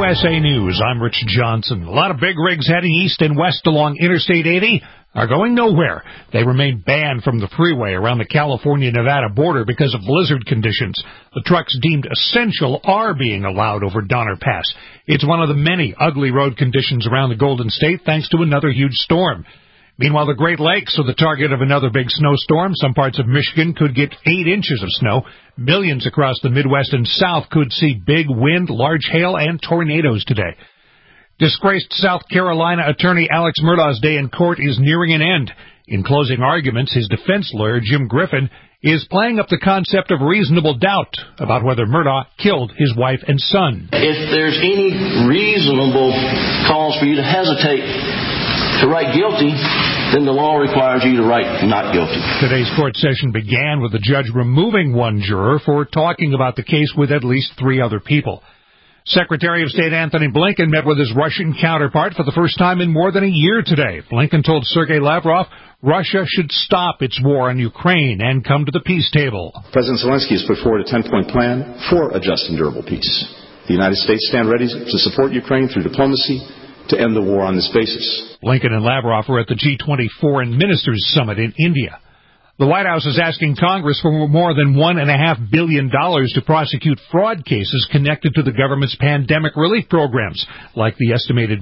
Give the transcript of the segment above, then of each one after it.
USA News, I'm Rich Johnson. A lot of big rigs heading east and west along Interstate 80 are going nowhere. They remain banned from the freeway around the California-Nevada border because of blizzard conditions. The trucks deemed essential are being allowed over Donner Pass. It's one of the many ugly road conditions around the Golden State thanks to another huge storm. Meanwhile, the Great Lakes are the target of another big snowstorm. Some parts of Michigan could get 8 inches of snow. Millions across the Midwest and South could see big wind, large hail, and tornadoes today. Disgraced South Carolina attorney Alex Murdaugh's day in court is nearing an end. In closing arguments, his defense lawyer, Jim Griffin, is playing up the concept of reasonable doubt about whether Murdaugh killed his wife and son. If there's any reasonable cause for you to hesitate to write guilty, then the law requires you to write not guilty. Today's court session began with the judge removing one juror for talking about the case with at least 3 other people. Secretary of State Antony Blinken met with his Russian counterpart for the first time in more than a year today. Blinken told Sergei Lavrov Russia should stop its war on Ukraine and come to the peace table. President Zelensky has put forward a 10-point plan for a just and durable peace. The United States stand ready to support Ukraine through diplomacy to end the war on this basis. Blinken and Lavrov are at the G20 Foreign Ministers Summit in India. The White House is asking Congress for more than $1.5 billion to prosecute fraud cases connected to the government's pandemic relief programs, like the estimated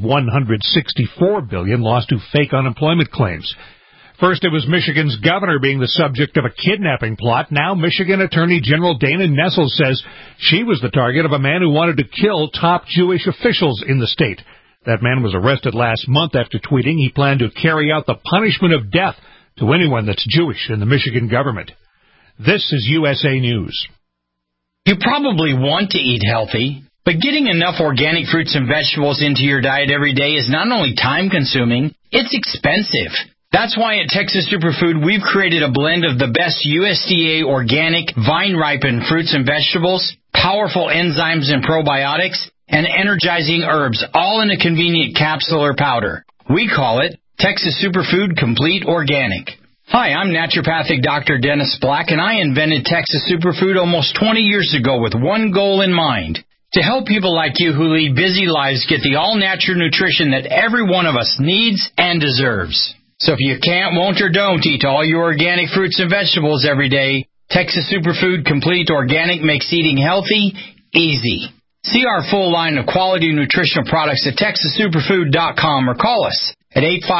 $164 billion lost to fake unemployment claims. First, it was Michigan's governor being the subject of a kidnapping plot. Now, Michigan Attorney General Dana Nessel says she was the target of a man who wanted to kill top Jewish officials in the state. That man was arrested last month after tweeting he planned to carry out the punishment of death to anyone that's Jewish in the Michigan government. This is USA News. You probably want to eat healthy, but getting enough organic fruits and vegetables into your diet every day is not only time-consuming, it's expensive. That's why at Texas Superfood, we've created a blend of the best USDA organic, vine-ripened fruits and vegetables, powerful enzymes and probiotics, and energizing herbs, all in a convenient capsule or powder. We call it Texas Superfood Complete Organic. Hi, I'm naturopathic Dr. Dennis Black, and I invented Texas Superfood almost 20 years ago with one goal in mind: to help people like you who lead busy lives get the all-natural nutrition that every one of us needs and deserves. So if you can't, won't, or don't eat all your organic fruits and vegetables every day, Texas Superfood Complete Organic makes eating healthy easy. See our full line of quality nutritional products at TexasSuperfood.com or call us at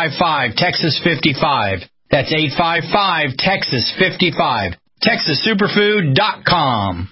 855-TEXAS-55. That's 855-TEXAS-55. TexasSuperfood.com.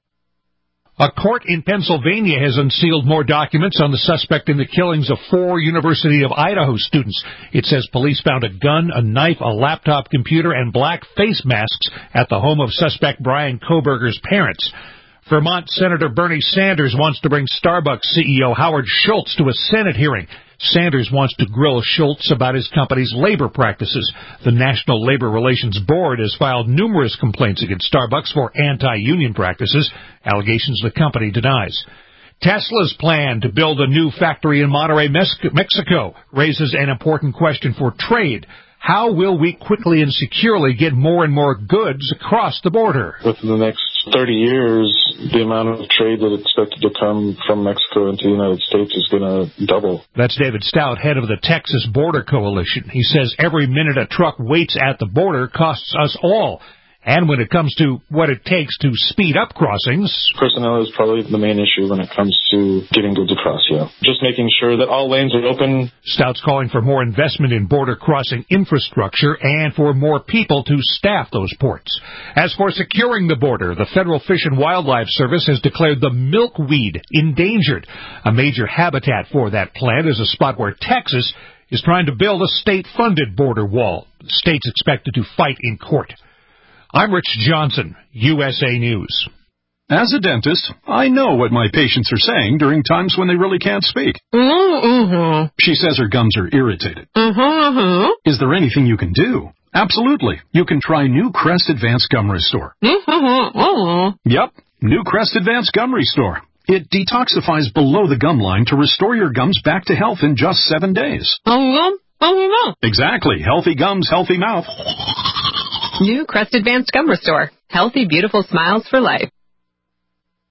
A court in Pennsylvania has unsealed more documents on the suspect in the killings of 4 University of Idaho students. It says police found a gun, a knife, a laptop computer, and black face masks at the home of suspect Brian Kohberger's parents. Vermont Senator Bernie Sanders wants to bring Starbucks CEO Howard Schultz to a Senate hearing. Sanders wants to grill Schultz about his company's labor practices. The National Labor Relations Board has filed numerous complaints against Starbucks for anti-union practices, allegations the company denies. Tesla's plan to build a new factory in Monterrey, Mexico, raises an important question for trade. How will we quickly and securely get more and more goods across the border? Within the next 30 years, the amount of trade that's expected to come from Mexico into the United States is going to double. That's David Stout, head of the Texas Border Coalition. He says every minute a truck waits at the border costs us all. And when it comes to what it takes to speed up crossings, personnel is probably the main issue when it comes to getting goods across, Just making sure that all lanes are open. Stout's calling for more investment in border crossing infrastructure and for more people to staff those ports. As for securing the border, the Federal Fish and Wildlife Service has declared the milkweed endangered. A major habitat for that plant is a spot where Texas is trying to build a state-funded border wall. The state's expected to fight in court. I'm Rich Johnson, USA News. As a dentist, I know what my patients are saying during times when they really can't speak. She says her gums are irritated. Is there anything you can do? Absolutely. You can try New Crest Advanced Gum Restore. Yep, New Crest Advanced Gum Restore. It detoxifies below the gum line to restore your gums back to health in just 7 days. Exactly. Healthy gums, healthy mouth. New Crest Advanced Gum Restore. Healthy, beautiful smiles for life.